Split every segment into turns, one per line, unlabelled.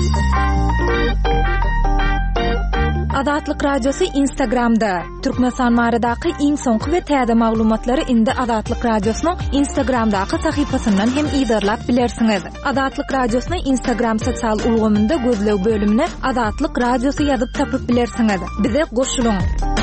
Azatlyk Radiosu Instagramda. Türkmenistan maradaky iň soňky we täze maglumatlary indi Azatlyk Radiosynyň Instagramdaky sahypasyndan hem ýerlap bilersiňiz. Azatlyk Radiosynyň Instagram sosial ulgamynda gözlew bölümine Azatlyk Radiosu ýazyp tapyp bilersiňiz. Bize goşulyň.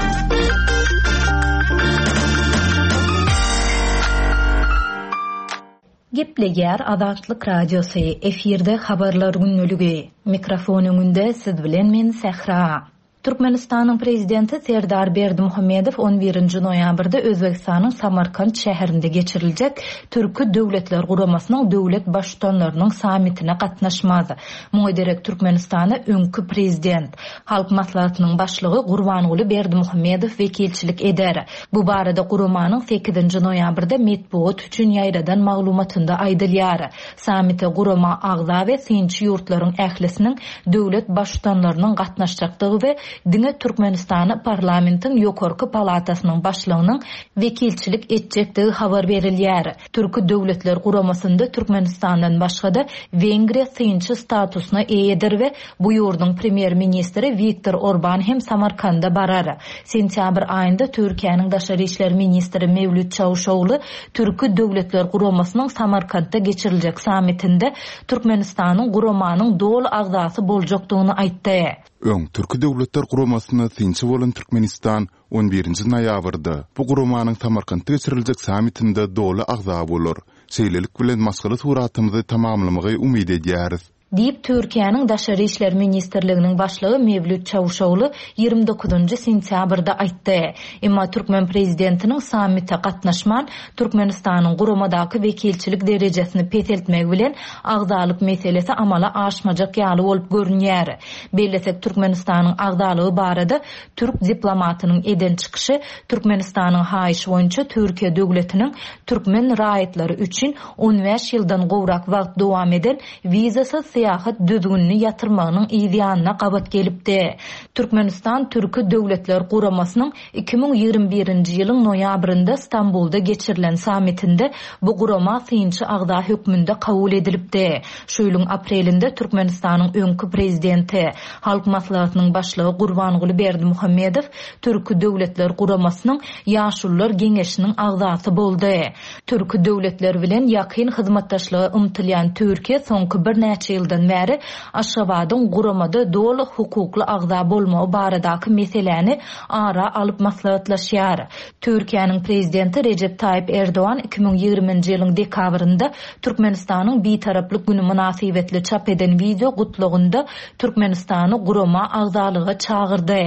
Gepleger Azatlyk Radiosu efirde habarlar günnüligi. Mikrofonyňda siz bilen men Sehra. Türkmenistanyň prezidenti Serdar Berdimuhammedow 11-nji noýabrda Özbegistanyň Samarkand şäherinde geçiriljek Türki Döwletler Guramasynyň döwlet başçylarynyň sammitine gatnaşmady. Muňa derek Türkmenistana öňkü prezident, halk maslahatynyň başlygy Gurbanuly Berdimuhammedow wekilçilik eder. Bu barada Guramanyň 8-nji noýabrda metbuat üçin ýaýradan maglumatynda aýdylýar. Sammitde Gurama agza we synçy ýurtlaryň ählisiniň döwlet başçylarynyň gatnaşjakdygy we Diňe Türkmenistany parlamentiň ýokarky palatasynyň başlygynyň wekilçilik etjekdigi habar berilýär. Türki Döwletler Guramasynda Türkmenistandan başga-da Wengriýa synçy statusyna eýedir we bu ýurduň premier ministri Viktor Orban hem Samarkanda barar. Sentýabr aýynda Türkiýanyň daşary işler ministri Mevlüt Çavuşoğlu Türki Döwletler Guramasynyň Samarkandda geçiriljek sammitinde Türkmenistanyň Guramanyň dol agzasy boljakdygyny aýtdy.
Türki Döwletler Guramasyny synçy bolan Türkmenistan 11-nji noýabrda bu Guramanyň Samarkandda geçiriljek sammitinde doly agza bolar. Şeýlelik bilen maskaly suratymyzy tamamlamagy umyt edýäris.
Diýip Türkiýanyň daşary işler ministrliginiň başlygy Mevlüt Çavuşoğlu 29-njy sentýabrda aýtdy. Emma Türkmen prezidentiniň sammitde gatnaşman Türkmenistanyň Guramadaky wekilçilik derejesini peteltmek bilen agzalyk meselesi amala aşmajak ýaly bolup görünýär. Bellesek Türkmenistanyň agzalygy barada Türk diplomatynyň eden çykyşy Türkmenistanyň haýyş boýunça Türkiýe döwletiniň türkmen raýatlary üçin 15 ýyldan gowrak wagt dowam eden vizasy seyahat düzgünni yatırmagynyň ýa gabat gelipdi. Türkmenistan Türki Döwletler Guramasynyň 2021-nji ýylyň noýabrynda Stambulda geçirilen sammitinde bu gurama synçy agza hökmünde kabul edilipdi. Şu ýylyň aprelinde Türkmenistanyň öňkü prezidenti, halk maslahatynyň başlygy Gurbanuly Berdimuhammedow Türki Döwletler Guramasynyň ýaşullar geňeşiniň agzasy boldy. Türki döwletler bilen ýakyn hyzmatdaşlygy ymtylýan Türkiýe soňky bir näçe ýyldan bäri Aşgabatyň Guramada doly hukukly agza bolmagy baradaky meseleni ara alyp maslahatlaşýar. Türkiýanyň prezidenti Recep Tayyip Erdoğan 2020-nji ýylyň dekabrynda Türkmenistanyň bitaraplyk güni münasibetli çap eden video gutlugynda Türkmenistany Gurama agzalyga çağırdy.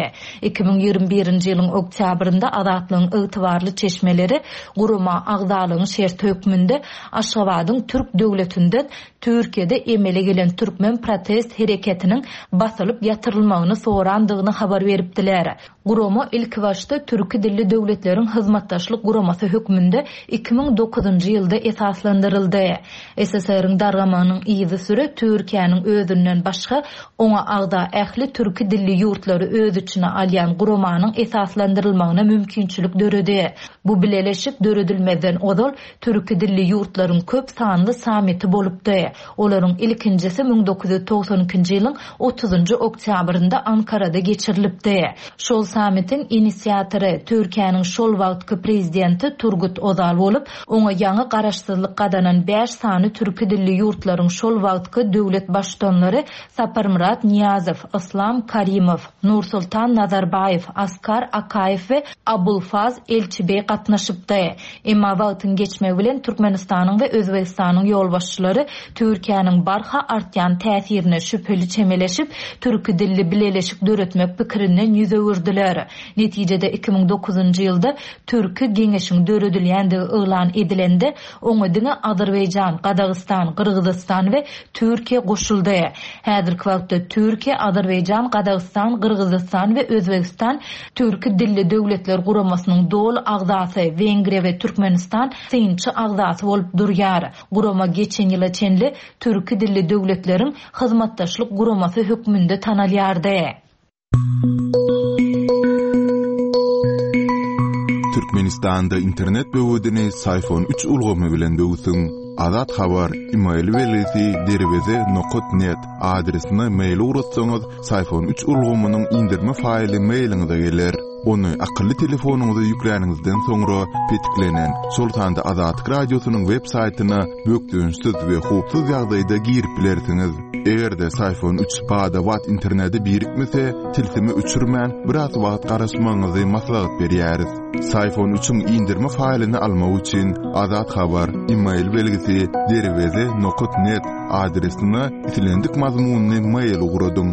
2021-nji ýylyň oktýabrynda Azatlygyň ygtybarly çeşmeleri Gurama agzalygyň şert hökmünde Aşgabatyň Türk döwletinden Türkiýede emele gelen Türkmen protest hereketiniň basylyp ýatyrylmagyny sorandygyny habar beripdiler. Gurama ilk başta Türki dilli döwletleriň hyzmatdaşlyk guramasy hökmünde 2009-njy ýylda esaslandyryldy. SSR-iň dargamanyň iýizi süre Türkiýanyň özünden başga oňa agda ähli türki dilli ýurtlary öz içine alýan guramanyň esaslandyrylmagyna mümkinçilik döredi. Bu bileleşik döredilmeden odal türki dilli ýurtlaryň köp sanly sammiti bolupdy. Olaryň ilkinjisi 1992-nji ýylyň 30-njy oktýabrynda Ankarada geçirilipdi. Şol sammitin inisiatory Türkiýanyň şol wagtky prezidenti Turgut Özal bolup, oňa ýangy garaşsyzlyk gadanan 5 sany türki dilli ýurtlaryň şol wagtky döwlet başçylary Saparmurat Niyazow, Islam Karimow, Nursultan Nazarbayew, Askar Akayew we Abulfaz Elçibey gatnaşypdy. Emma wagtyň geçmegi bilen Türkmenistanyň we Özbegistanyň ýolbaşçylary Türkiýanyň barha artýan täsirine şüpheli çemeleşip türki dilli bileleşik döretmek pikirinden ýüze öwürdiler. Netijede 2009-njy ýylda Türki geňeşiň döredilýändigi elan edilende oňa diňe Azerbaýjan, Gadagistan, Kyrgyzstan we Türkiýe goşuldy. Häzirki wagtda Türkiýe, Azerbaýjan, Gadagistan, Kyrgyzstan we Özbegistan Türki dilli döwletler guramasynyň dol agzasy, Wengriýa we Türkmenistan synçy agzasy bolup durýar. Gurama geçen ýyla çenli türki dilli döwletleriň hyzmatdaşlyk guramasy hökmünde tanalýardy.
Türkmenistanda internet böwedini iPhone 3 ulgamy bilen böwüsüň. Azat habar email belgisi derweze.net adresine mail uğratsanız sayfon 3 ulgumunyň indirme faýly mailiňize geler. Onu akıllı telefonunuza yükleningizden sonra petiklenen Sultanda Azatlyk Radiosynyň web saýtyna bökdüňsiz we hupsuz ýagdaýda girip bilersiňiz. Egerde sayfon 3 bada wat interneti birikmese, tilsimi uçurman biraz wagt garaşmaňyzy maslahat berýäris. Sayfon 3-üň indirme faýlyny almak üçin Azat habar email belgisi derweze.net adresine itilendik mazmunny mail uğradyň.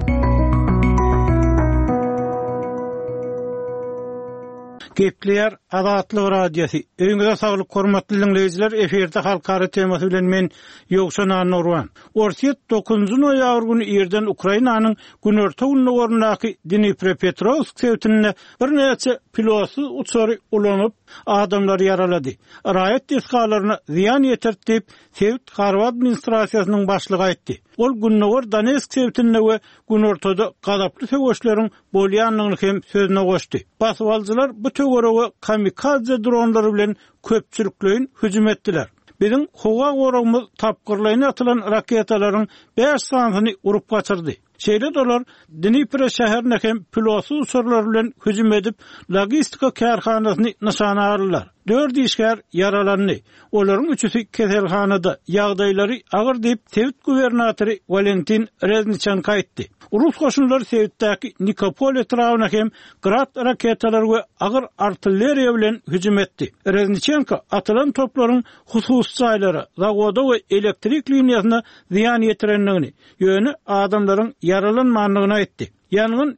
Gepler Azatlyk Radiosu. Öňüňizde saglyk hormatly dinleýijiler, eferde halkara temasy bilen men Ýogşan Nurwan. Orsiýet 9-njy noýabr güni ýerden Ukrainanyň günorta uňlarynaky Dnipropetrovsk şäherine bir näçe pilotly uçary ulanyp adamlar yaralady. Raýat deskalaryna ziýan ýetirtip, Sewt Harward administrasiýasynyň başlygy aýtdy. Ol Günnowar Donetsk şäherinde we günortada gadaply söwüşleriň bolýanlygyny hem sözüne goşdy. Baswaljylar bu töwerege kamikaze dronlary bilen köpçülikleýin hüjüm etdiler. Bizim howa goragymyz tapgyrlaýan atylan raketalaryň 5 sanyny urup gaçyrdy. Şeýle dolar Dnipro şäherine hem pilotly uçurlar bilen hüjüm edip logistika karhanasyny nişana aldylar. 4 işgär yaralandy. Olaryň 3-üsi keselhanada. Ýagdaýlary agyr diýip Sewt gubernatory Valentin Reznichenko aýtdy. Rus goşunlary Sewtdäki Nikopol etrawyna hem grad raketalary we agyr artilleriýa bilen hüjüm etdi. Reznichenko atylan toplaryň hususy ýaýlara, zawoda we elektrik liniýasyna ziýan ýetirenligini, ýöne adamlaryň yaralanmanlygyny aýtdy. Ýangyn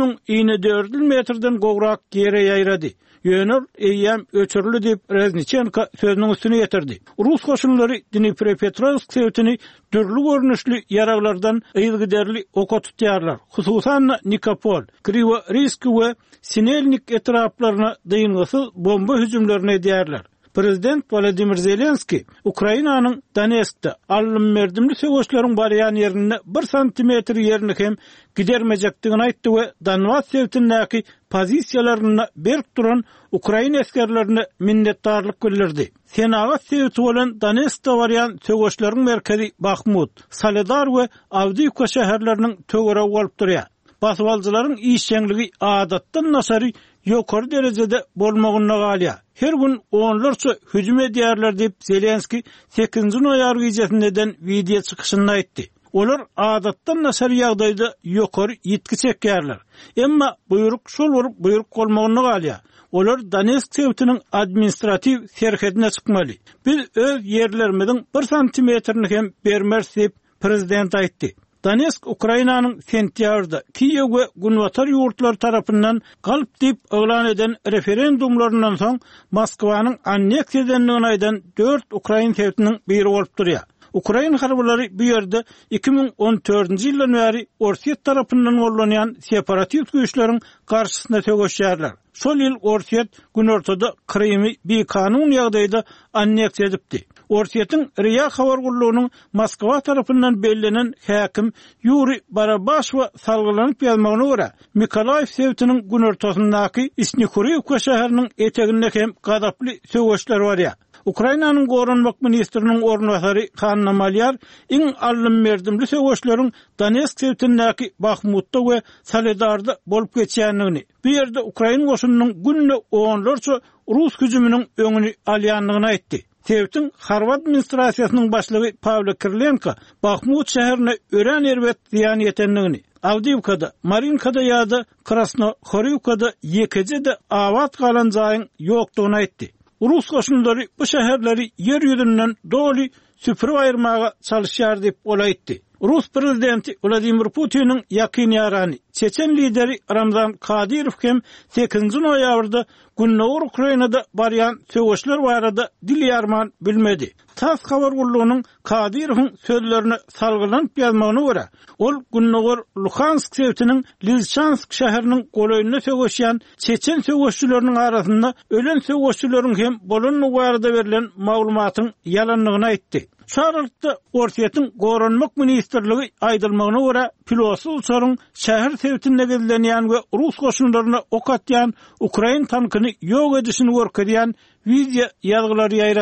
3400 metrden gowrak ýere ýaýrady. Ýöner eýýäm öçürlü diýip Reznichenko sözüniň üstüne ýetirdi. Rus goşunlary Dnipropetrovsk şäherine dürli görnüşli ýaraglardan ýygyderli ok tutýarlar. Hususan Nikopol, Krivorisk we Sinelnik etraplaryna dyňgysy bomba hüjümlerini edýärler. Prezident Volodymyr Zelenski Ukrainanyň Donetskde alym merdimli söwüşleriň barýan ýerine 1 santimetr ýerini hem gidermejekdigini aýtdy we Donbas şäherindäki pozisiýalaryna berk duran Ukraina askerlerine minnetdarlyk bildirdi. Senagat Sewt bolan Donetskde barýan söwüşleriň merkezi Bakhmut, Soledar we Avdiivka şäherleriniň töweregi bolup durýar. Baswaljylaryň işçiligi adatdan nasary ýokary derejede bolmagyna galýar. Her gün onlarça hüjüm edýärler diýip Zelenski 8-nji noýabr gecesinden video çykyşynda aýtdy. Olar adatdan nasary ýagdaýda ýokary ýetki çekýärler. Emma buyruk şol borup buyruk bolmagyna galýar. Olar Donetsk şäheriniň administrativ serhedine çykmaly. Biz öz ýerlerimiziň 1 santimetrini hem bermez diýip prezident aýtdy. Donetsk Ukrainanyň sentýabrda Kiýew we Gunwatar ýurtlar tarapyndan galyp diýip oglan eden referendumlarynyň soň Moskwanyň anneksiýa edenligini aýdan 4 Ukrain şäheriniň biri bolup durýar. Ukrain harblary bu ýerde 2014-nji ýyldan bäri Orsiýet tarapyndan gollanýan separatist güýçleriň garşysyna tögeşýärler. Şol ýyl Orsiýet günortada Krymy bir kanun ýagdaýda anneksiýa edipdi. Orsiýetiň Riýa habar gurulunyň Moskwa tarapyndan bellenen häkim Yuri Barabashew salgylanyp ýalmagyna görä, Mikolaýew şäheriniň günortasyndaky Isnikurivka şäheriniň eteginde hem gadaply söwüşler barýar. Ukrainanyň goranmak ministriniň ornwasary Hanna Malyar iň alym merdimli söwüşleriň Donetsk şäherindäki Bakhmutda we Soledarda bolup geçýänligini, bu ýerde Ukraina goşunynyň günne onlarça Rus hüjüminiň öňüni alýanlygyny aýtdy. Sewt'in Harward administrasiýasynyň başlygy Pavlo Kirilenko Bakhmut şäherine ören erbet ziýan ýetenligini, Avdiivkada, Marinkada ýa-da Krasnohorivkada ýekejede awat galan jaýyň ýokdugyny aýtdy. Rus goşunlary bu şäherleri yer ýüzünden doly süpürip aýyrmaga çalışýar diýip olaýtdy. Rus prezidenti Vladimir Putin'in yakın yarani Çeçen lideri Ramzan Kadyrov hem 8-nji noýabrda Günnowar Ukrainada barýan söwüşler barada dil ýarman bilmedi. Tas habar gurulunyň Kadyrowyň sözlerini salgylanyp ýazmagyna görä, ol Günnowar Luhansk şäheriniň Lysychansk şäheriniň golaýyna söwüşýän Çeçen söwüşçüleriniň arasynda ölen söwüşçüleriň hem bolan barada berilen maglumatyň ýalanlygyny aýtdy. Şarlykda Orsiýetiň goranmak ministrligi aýdylmagyna görä pilotly uçaryň şäher şäherinde gedilenýän we Rus goşunlaryna ok atýan Ukrain tankyny ýok edişini görkezýän video ýazgylary ýaýratdy.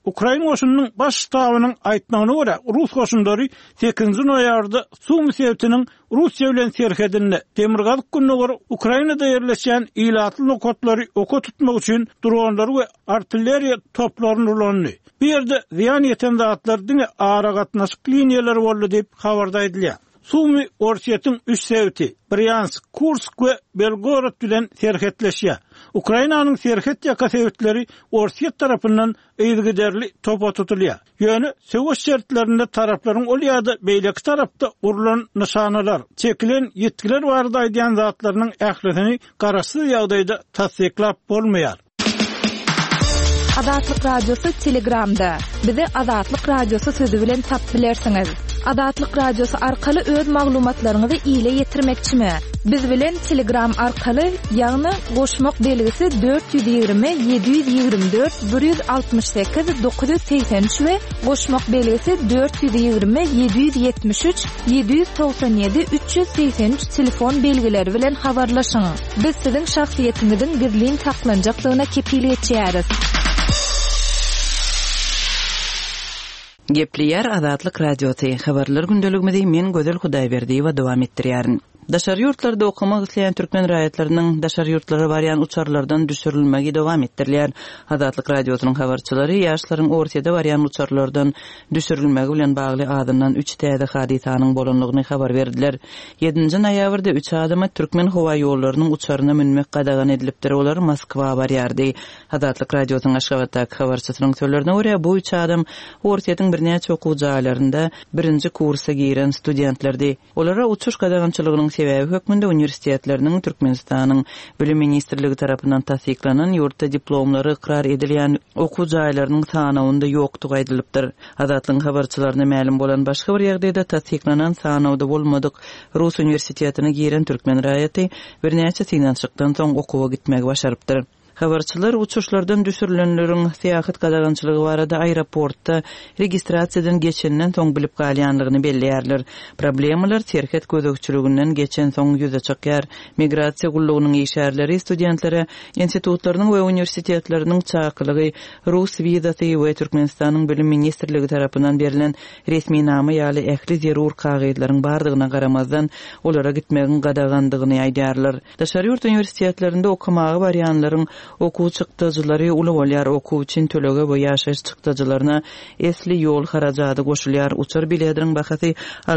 Ukraina goşunynyň baş ştabynyň aýtmagyna görä, Rus goşunlary 8-nji noýabrda Sumy sebäpiniň Russiýa bilen serhedinde Demirgazyk gününe görä Ukrainada ýerleşen ilatly nokatlary oka tutmak üçin dronlary we artilleriýa toplaryny ulandy. Bu ýerde ziýan ýeten zatlar diňe ara gatnaşyk liniýalary boldy diýip habarda edilýär. Sumy Orsiýatyň 3 sebäpi Bryansk, Kursk we Belgorod bilen serhetleşýär. Ukrainanyň serhet ýaka sebäpleri Orsiýat tarapyndan eýilgiderli topa tutulýar. Ýöne söwüş şertlerinde taraplaryň ol ýa-da beýleki tarapda urulan nişanalar, çekilen ýetkiler barada aýdýan zatlarynyň ählisini garaşsyz ýagdaýda tasdiklap bolmaýar.
Adatlyk radiosu Telegramda. Bizi Adatlyk radiosu sözü bilen tap bilersiňiz. Adatlyk radiosu arkaly öz maglumatlaryňyzy ýyla ýetirmekçimi? Biz bilen Telegram arkaly ýagny goşmak belgisi 420 724 168 983 we goşmak belgisi 420 773 797 383 telefon belgileri bilen habarlaşyň. Biz siziň şahsiýetiňizin gizlin saklanjaklygyna kepillik etýäris.
Gepliýär Adatlyk radiosu habarlar gündeligimizde men Gözel Hudaýberdiýewa dowam etdirýärin. Daşary ýurtlarda okumak isleýän türkmen raýatlarynyň daşary ýurtlara barýan uçarlardan düşürilmegi dowam etdirilýär. Adatlyk radiosynyň habarçylary ýaşlaryň ortaýda barýan uçarlardan düşürilmegi bilen bagly adından 3 täze hadisanyň bolanlygyny habar berdiler. 7-nji noýabrda 3 adamy türkmen howa ýollarynyň uçaryna minmek gadagan edilipdir. Olar Moskwa barýardy. Adatlyk radiosynyň Aşgabatdaky habarçysynyň söýlerine görä bu 3 adam ortaýatyň birnäçe okuw jaýlarynda 1-nji kursa giren studentlerdi. Olara uçuş gadagançylygynyň sebäbi hökmünde universitetleriniň Türkmenistanyň Bilim Ministrligi tarapyndan tasdiklanan ýurtda diplomlary ikrar edilýän okuw jaýlarynyň sanawynda ýokdugy aýdylypdyr. Adatlyň habarçylaryna ma'lum bolan başga bir ýagdaýda tasdiklanan sanawda bolmadyk Rus universitetine giren türkmen raýaty birnäçe synançykdan soň okuwa gitmegi başarypdyr. Habarçylar uçuşlardan düşürilenleriň syýahat gadagançylygy barada aeroportda registrasiýadan geçenden soň bilip galýanlygyny belleýärler. Problemalar serhet gözegçiliginden geçen soň ýüze çykýar. Migrasiýa gullugynyň işärleri studentlere institutlarynyň we universitetleriniň çakylygy, Rus wizasy we Türkmenistanyň Bilim Ministrligi tarapyndan berilen resmi nama ýaly ähli zerur kagydlaryň bardygyna garamazdan olara gitmegiň gadagandygyny aýdýarlar. Daşary ýurt universitetlerinde okumagy barýanlaryň okuw çykdyjylary uly bolýar, okuw üçin төлege we ýaşaýyş çykdyjylaryna esli ýol harajaty goşulýar. Uçur biletiniň bahasy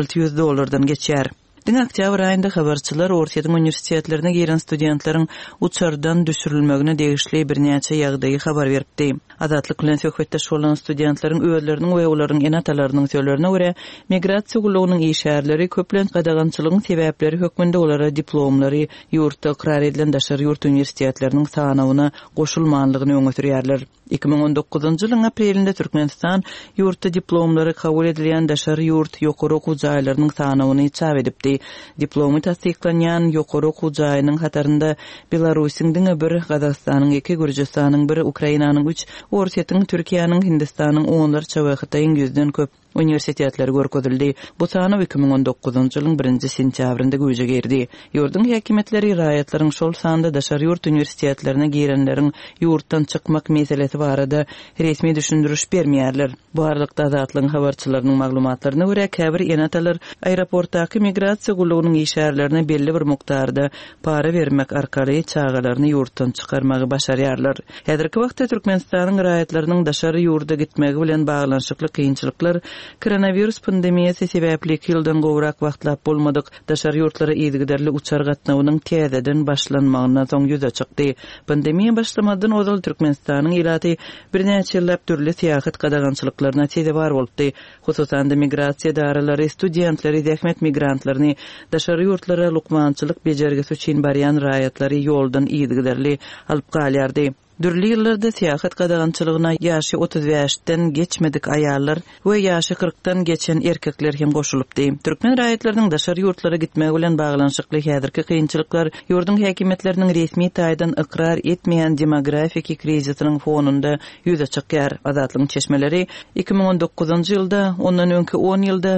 $600 geçýär. Diň oktyabr aýynda habarçylar Orsiýatyň universitetlerine giren studentleriň uçardan düşürilmegine degişli birnäçe ýagdaýy habar beripdi. Adatlyk bilen söhbetdeş bolan studentleriň öýleriniň we olaryň enatalarynyň söýlerine görä, migrasiýa gullugynyň işärleri köplen gadagançylygyň sebäpleri hökmünde olara diplomlary ýurtda ikrar edilen daşary ýurt universitetleriniň sanawyna goşulmanlygyny öňe sürýärler. 2019-njy ýylyň aprelinde Türkmenistan ýurtda diplomlary kabul edilýän daşary ýurt ýokary okuw jaýlarynyň sanawyny çap edipdi. Diplomy tasdiklanýan ýokary okuw jaýynyň hatarynda Belarusyň diňe bir, Gazagstanyň 2, Gürjistanyň 1, Ukrainanyň 3, Orsiýatyň, Türkiýanyň, Hindistanyň 10 we Hytaýyň 100den köp universitetleri görkezildi. Bu sany 2019-njy ýylyň 1-nji sentýabrynda güýje girdi. Ýurduň häkimetleri raýatlaryň şol sanda daşary ýurt universitetlerine girenleriň ýurtdan çykmak meselesi barada resmi düşündürüş bermeýärler. Bu aralykda Adatlyň habarçylarynyň maglumatlaryna görä, käbir enatalar aeroportdaky migrasiýa gullugynyň işärlerine belli bir mukdarda para bermek arkaly çağalaryny ýurtdan çykarmagy başarýarlar. Häzirki wagtda Türkmenistanyň raýatlarynyň daşary ýurda gitmegi bilen baglanşykly kynçylyklar koronavirus pandemiýasy sebäpli ýyldan gowrak wagtlap bolmadyk daşary ýurtlara ýetgiderli uçar gatnawynyň täzeden başlanmagyna soň ýüze çykdy. Pandemiýa başlamadan ozal Türkmenistanyň ilaty birnäçe ýyllap türli syýahat gadagançylyklaryna sebäp boldy. Hususan da migrasiýa daralary, studentleri, zähmet migrantlaryny daşary ýurtlara lukmançylyk bejergisi üçin barýan raýatlary ýoldan ýetgiderli alyp galýardy. Dürli ýyllarda syýahat gadagançylygyna ýaşy 35-den geçmedik aýallar we ýaşy 40-dan geçen erkekler hem goşulypdy. Türkmen raýatlarynyň daşary ýurtlara gitmegi bilen baglanşykly häzirki kynçylyklar ýurdun häkimetleriniň resmi taýdan ikrar etmeýän demografik krizisiniň fonunda ýüze çykýar. Adatlyň çeşmeleri 2019-njy ýylda ondan öňki 10 ýylda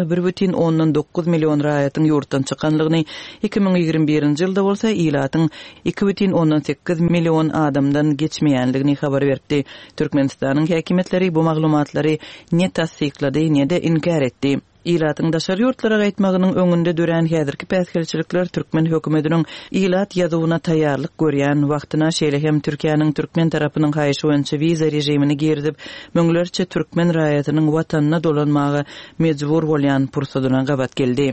1,9 million raýatyň ýurtdan çykanlygyny, 2021-nji ýylda bolsa ilatyň 2,8 million adamdan geçmeýän etmeýänligini habar berdi. Türkmenistanyň häkimetleri bu maglumatlary ne tasdiqlady, ne de inkar etdi. İlatyň daşary ýurtlara gaýtmagynyň öňünde duran häzirki päsgelçilikler türkmen hökümetiniň ilat ýazywyna taýýarlyk görýän wagtyna şeýle hem Türkiýanyň türkmen tarapynyň haýyşy boýunça wiza rejimini girdip, möňlerçe türkmen raýatynyň watanyna dolanmagy mejbur bolýan pursadyna gabat geldi.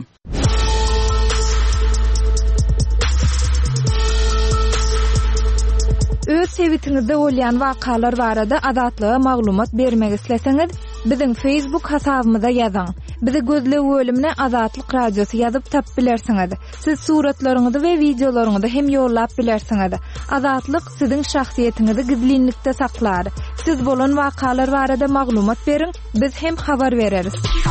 Öz sevitiňizde bolýan wakalar barada adatlyga maglumat bermek isleseňiz, biziň Facebook hasabymyza ýazyň. Bizi gözle bölümine Azatlyk radiosu ýazyp tap bilersiňiz. Siz suratlaryňyzy we videolaryňyzy hem ýollap bilersiňiz. Azatlyk siziň şahsiýetiniňizi gizlinlikde saklar. Siz bolan wakalar barada maglumat beriň, biz hem habar bereriz.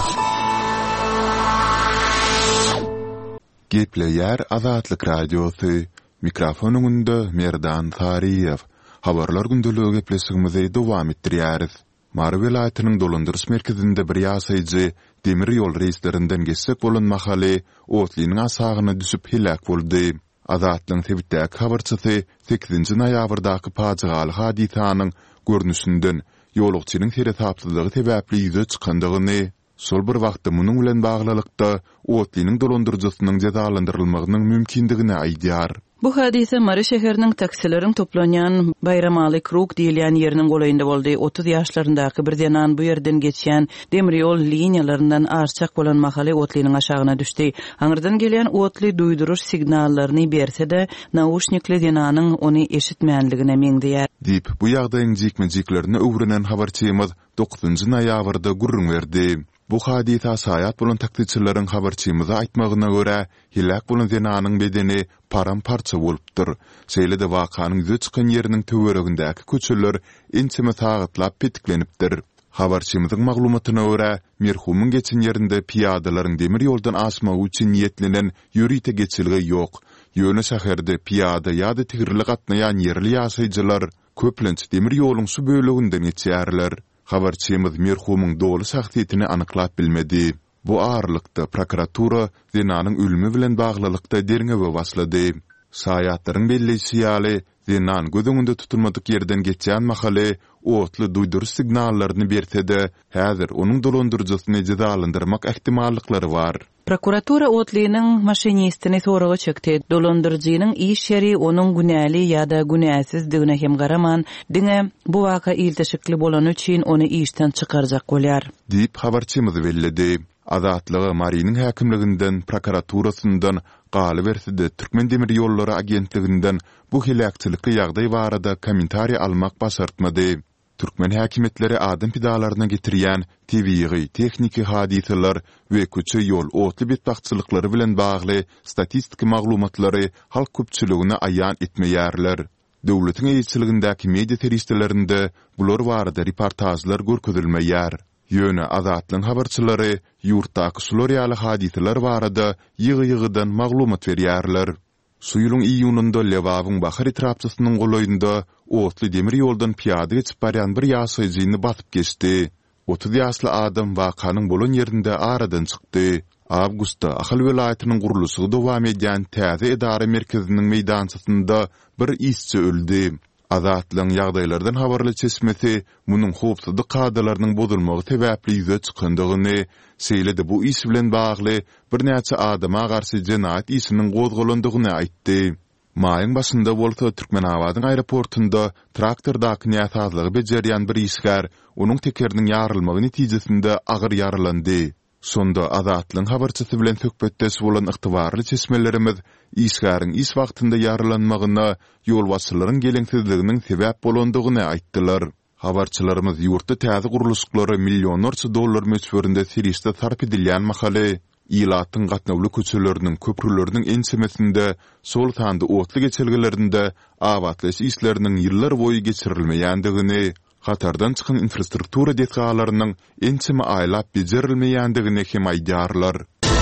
Gepleýär Azatlyk radiosu. Mikrofonunda Merdan Tariyev. Habarlar gündölügi gepleşigimizi dowam etdirýäris. Mary welaýatynyň dolandyrys merkezinde bir ýasaýjy demir ýol reislerinden geçsek bolan mahaly otlynyň asagyna düşüp helak boldy. Azatlyň Twitter'däki habarçysy 8-nji noýabrdaky paçygaly hadisanyň görnüşinden ýolugçynyň teretaplylygy sebäpli ýüze çykandygyny, sol bir wagtda munyň bilen baglylykda otlynyň dolandyrjysynyň jazalandyrylmagynyň mümkindigini aýdýar.
Bu hadise Mary şäheriniň taksileriň toplanýan Bayramaly krug diýilýän ýeriniň golaýynda boldy. 30 ýaşlaryndaky bir denan bu ýerden geçýän demir ýol liniýalaryndan arçak bolan mahaly otlynyň aşagyna düşdi. Aňyrdan gelýän otly duýduruş signallaryny berse-de naushnikli denanyň ony eşitmeýänligine meňdiýär.
Dip bu ýagdaýyň jikme-jiklerini öwrenen habarçymyz 9-njy noýabrda gurrun berdi. Bu hadisa saýat bolan takdirçileriň habarçymyza aýtmagyna görä, hilak bolan denanyň bedeni param-parça bolupdyr. Şeýle-de wakanyň ýüze çykan ýeriniň töweregindäki köçeler ençeme taýgatlap petiklenipdir. Habarçymyzyň maglumatyna görä, merhumyň geçen ýerinde piýadalaryň demir ýoldan asmagy üçin niýetlenen ýörite geçiligi ýok. Ýöne şäherde piýada ýa-da tigirli gatnaýan ýerli ýasaýjylar köplenç demir ýoluň şu böleginden geçýärler. Habarçymyz merhumyň dolu şahsiýetini anyklap bilmedi. Bu ağırlykda prokuratura denanyň ölümi bilen baglylykda derňewe başlady. Saýatlaryň belleýsi ýaly denan gözüňde tutulmadyk ýerden geçýän mahaly otly duýduruş signallaryny berse-de, häzir onuň dolandyrjysyny jazalandyrmak ähtimallyklary bar.
Prokuratura otlynyň maşinistini soraga çekdi. Dolandyrjynyň iş ýeri onuň günäli ýa-da günäsizdigine hem garaman, diňe bu waka ilteşikli bolan üçin ony işden çykarjak bolýar.
Diýip habarçymyz belledi. Azatlygy Marynyň häkimliginden prokuraturasyndan galy berse-de Türkmen demir ýollary agentliginden bu hilakçylyky ýagdaý barada kommentariýa almak başartmady. Türkmen häkimetleri adam pidalaryna getirýän tebigy, tekniki hadiseler we köçe ýol otly betbaççylyklary bilen bagly statistik maglumatlary halk köpçüligine aýan etmeýärler. Döwletiň eýçiligindäki media teristlerinde bular barada reportajlar görkezilmeýär. Ýöne Azatlyň habarçylary ýurtdaky sulorýaly hadiseler barada ýygy-ýygydan maglumat berýärler. Suyulun iyununda Lewawyň Bahar etrapçysynyň golaýynda otly demir ýoldan piýada geçip barýan bir ýasaýjyny batyp geçdi. 30 ýaşly adam wakanyň bolan ýerinde aradan çykdy. Awgustda Ahal welaýatynyň gurulşy dowam edýän täze edara merkeziniň meýdançysynda bir işçi öldi. Azatlyň ýagdaýlardan habarly çeşmesi munyň howpsuzlyk kadrlarynyň bozulmagy sebäpli ýüze çykandygyny, şeýle-de bu iş bilen bagly bir näçe adama garşy jenaýat işiniň gozgalandygyny aýtdy. Maýyň başynda bolsa Türkmenabadyň aeroportunda traktordaky näsazlygy bejerýän bir işgär onuň tekeriniň ýarylmagy netijesinde agyr ýaralandy. Sonda Azatlyň habarçysy bilen söhbetdeş bolan ygtybarly çeşmelerimiz işgäriň iş wagtynda ýaralanmagyna ýol başçylaryň geleňsizliginiň sebäp bolandygyny aýtdylar. Habarçylarymyz ýurtda täze gurulşyklary millionlarça dollar meçberinde serişde sarp edilýän mahaly ilatyň gatnawly köçeleriniň köprüleriniň ensemesinde sol tanda otly geçilgilerinde awatlaş işleriniň ýyllar boýy geçirilmeýändigini, hatardan çykan infrastruktura detgaýlarynyň enseme aýlap bejerilmeýändigini hem aýdýarlar.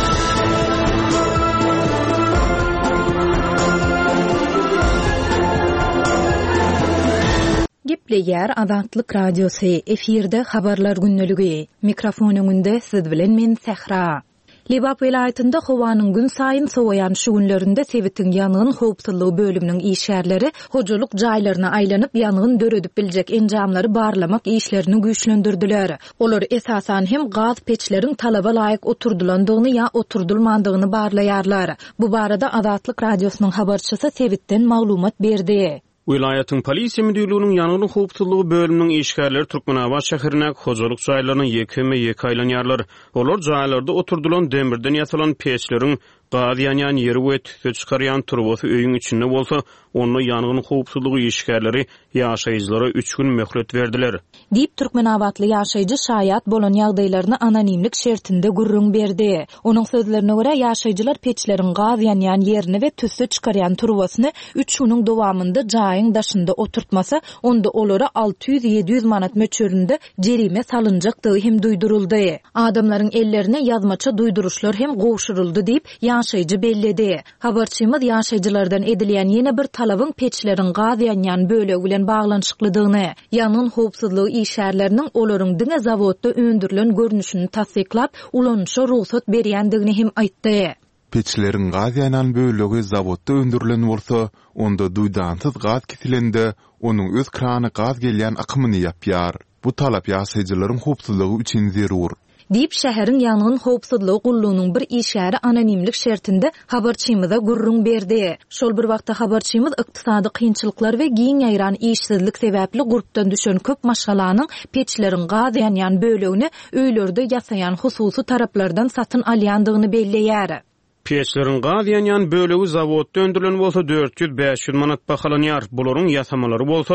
Gepleýär Azatlyk radiosu, efirde habarlar günneligi. Mikrofon öňünde siz bilen men Sehra. Libap vilayetinde howanyň gün saýyn sowaýan şu günlerinde Sewitin ýanygyň howpsuzlygy bölüminiň işgärleri hojaluk jaýlaryna aýlanyp ýanygyny döredip biljek enjamlary barlamak işlerini güýçlendirdiler. Olar esasan hem gaz peçleriň talaba laýyk oturdulandygyny ýa oturdulmandygyny barlaýarlar. Bu barada Azatlyk radiosynyň habarçysy Sewitden maglumat berdi.
Vilayatyň polisiýa müdürlüğiniň ýanygyň howpsuzlygy bölüminiň işgärleri Türkmenabad şäherine hojaluk jaýlaryny ýeke aýlanýarlar. Olar jaýlarda oturdulan demirden ýasalan peçleriň gaz ýanýan ýeri we tüse çykarýan turbosy öýüň içinde bolsa, onu ýanygyň howpsuzlygy işgärleri ýaşaýjylara 3 gün möhlet berdiler.
Diýip Türkmenabadly ýaşaýjy şaýat bolan ýagdaýlaryny anonimlik şertinde gurrun berdi. Onuň sözlerine görä ýaşaýjylar peçleriň gaz ýanýan ýerini we tüse çykarýan turbosyny 3 güniň dowamynda jaýyň daşynda oturtmasa, onda olara 600-700 manat möçberinde jerime salınjakdygy hem duýduruldy. Adamlaryň ellerine ýazmaça duýduruşlar hem gowşuruldy diýip ýaşaýjy belledi. Habarçymyz ýaşaýjylardan edilýän ýene bir talabyň peçleriň gaz ýanýan bölegi bilen baglanşyklydygyny, ýanygyň howpsuzlygy işgärleriniň olaryň diňe zawodda öndürilen görnüşini tasdiklap, ulanışa ruhsat berýändigini hem aýtdy.
Peçleriň gaz ýanan bölegi zawodda öndürilen bolsa, onda duýdansyz gaz kitilende onuň öz krany gaz gelýän akymyny ýapýar. Bu talap ýaşaýjylaryň howpsuzlygy üçin zerur.
Diýip şäheriň ýanygyň howpsuzlygy gullugynyň bir işgäri anonimlik şertinde habarçymyza gurrun berdi. Şol bir wagtda habarçymyz ykdysady kynçylyklar we giň ýaýran işsizlik sebäpli gurpdan düşen köp maşgalanyň peçleriň gaz ýanýan bölegini öýlerde ýasaýan hususy taraplardan satyn alýandygyny belleýär.
Peçleriň gaz ýanýan bölegi zawodda öndürilen bolsa 400-500 manat bahalanýar. Bularyň ýasamalary bolsa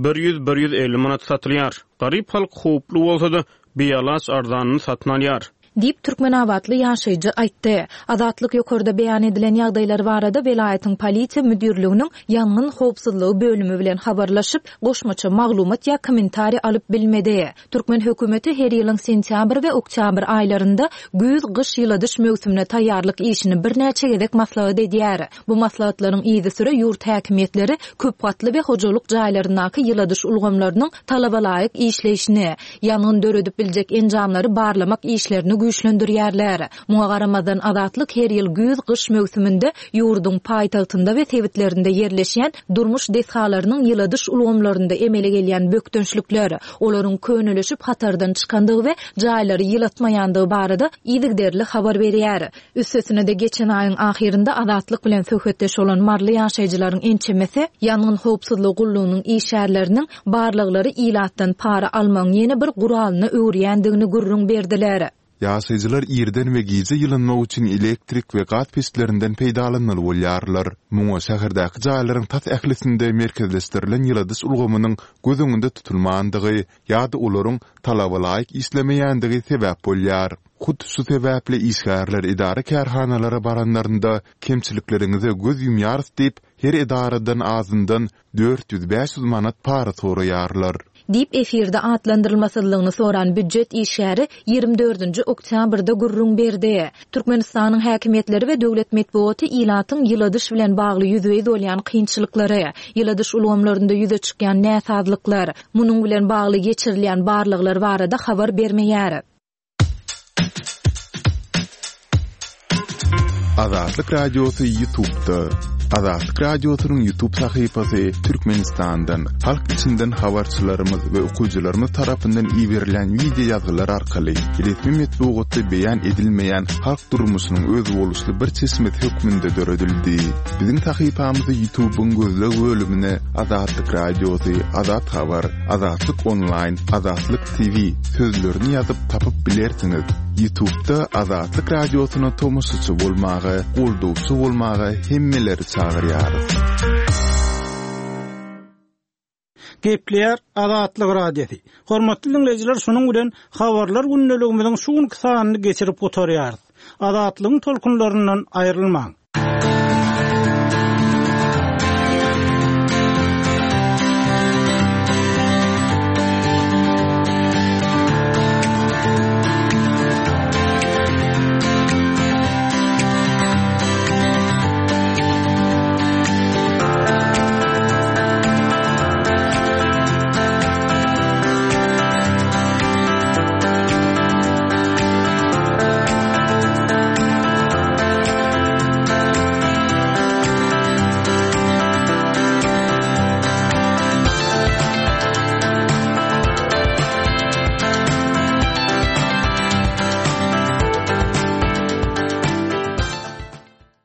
100-150 manat satylýar. Garyp halk howplu bolsa-da biýalas arzanyny satyn alýar.
Diýip Türkmenabadly ýaşaýjy aýtdy. Azatlyk ýokarda beýan edilen ýagdaýlar barada vilayatyň polisiýa müdürlüğiniň ýanygyň howpsuzlygy bölümi bilen habarlaşyp, goşmaça maglumat ýa kommentari alyp bilmedi. Türkmen hökümeti her ýylyň sentýabr we oktyabr aýlarynda güz-gyş ýyladyş mövsümine taýýarlyk işini bir näçe gezek maslahat edýär. Bu maslahatlaryň ýyzy süre ýurt häkimetleri köp gatly we hojaluk jaýlaryndaky ýyladyş ulgamlarynyň talaba laýyk işleýişini, ýanygyny döredip biljek enjamlary barlamak işlerini güýçlendirýärler. Muňa garamazdan Azatlyk her ýyl güz-gyş mövsüminde ýurdun paýtagtynda we tewitlerinde ýerleşýän durmuş deshalarynyň ýyladyş ulgamlarynda emele gelýän bökdönçlükler, olaryň könüleşip hatardan çykandygy we jaýlary ýylatmaýandygy barada ýygyderli habar berýär. Üstesine de geçen aýyň ahirinde Azatlyk bilen söhbetdeş bolan marly ýaşaýjylaryň ençemesi ýanygyň howpsuzlygy gullugynyň işgärleriniň barlyklary ilatdan para almaň ýene bir guralyny öwrýändigini gurrun berdiler.
Ýaşaýjylar ýerden we gize ýylanmak üçin elektrik we gaz peçlerinden peýdalanmaly bolýarlar. Muňa şäherdäki jaýlaryň tas ählisinde merkezleşdirilen ýyladyş ulgamynyň göz öňünde tutulmandygy ýa-da olaryň talaba laýyk işlemeýändigi sebäp bolýar. Hut şu sebäple işgärler idara kärhanalara baranlarynda kemçiliklerinize göz ýumýarys diýip her idaradan azyndan 400-500 manat para soraýarlar.
Diýip efirde atlandyrylmasynlygyny soran büdjet işgäri 24-nji oktýabrda gurrun berdi. Türkmenistanyň häkimetleri we döwlet medeniýeti ilatyň ýyladyş bilen bagly ýüzüňiz bolýan kynçylyklary, ýyladyş ulgamlarynda ýüze çykýan näsazlyklar, munyň bilen bagly geçirilýän barlyklar barada habar bermeýär.
Azatlyk radiosy YouTube'da. Azatlyk radiosynyň YouTube sahypasy Türkmenistandan, halk içinden habarçylarymyz we okuwçylarymyz tarapyndan iýerilen video ýazgylar arkaly resmi metbuatda beýan edilmeýän halk durmuşynyň öz boluşly bir çeşmet hökmünde döredildi. Biziň sahypamyzy YouTube'un gözleg bölümine Azatlyk radiosy, Azat habar, Azatlyk online, Azatlyk TV sözlerini ýazyp tapyp bilersiňiz. YouTube'da Azatlyk radiosyna tomoşçy bolmagy, goldowçy bolmagy hemmeleri çağırýarys.
Gepler Azatlyk radiosi. Hormatly dinleyijiler, şonuň bilen habarlar gündeligimiziň şu günkü sanyny geçirip oturýarys. Azatlygyň tolkunlaryndan aýrylmaň.